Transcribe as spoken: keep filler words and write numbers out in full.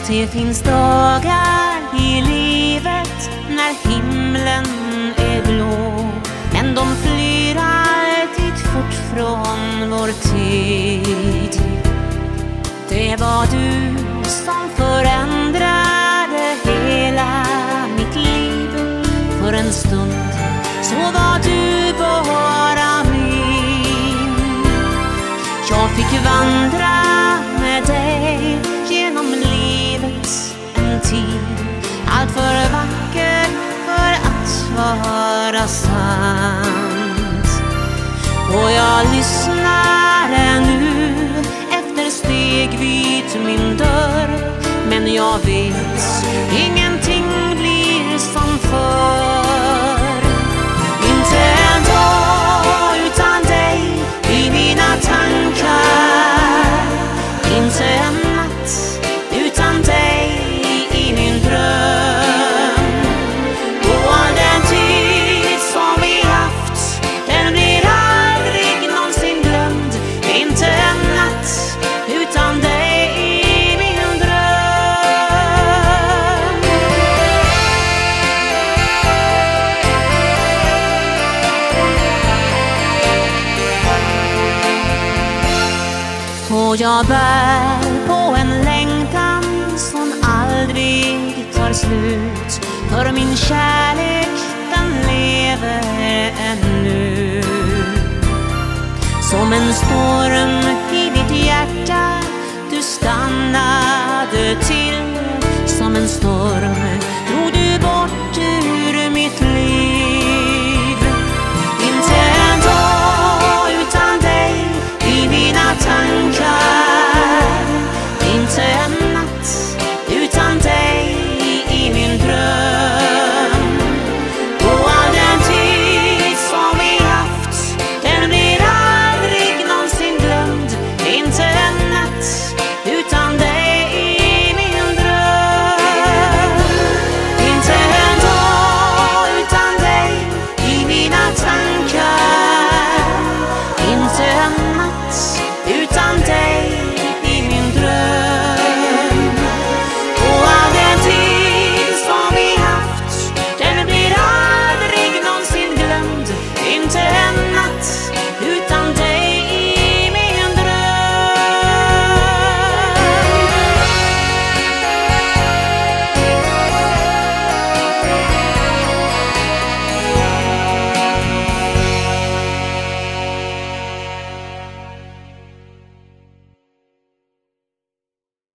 Det finns dagar i livet när himlen är blå, men de flyr alltid fort från vår tid. Det var du som förändrade hela mitt liv. För en stund så var du bara min. Jag fick vandra med dig genom livet en tid, allt för vacker för att vara sant. Och jag lyssnar nu efter steg vid min dörr, men jag vet ingenting blir som förr. Inte en dag utan dig i mina tankar, inte en natt utan dig i min dröm. Och all den tid som vi haft, den blir aldrig någonsin glömd. Inte en natt utan dig i min dröm. Och jag bär på en längtan som aldrig tar slut, för min kärlek den lever ännu. Som en storm i mitt hjärta du stannade till, som en storm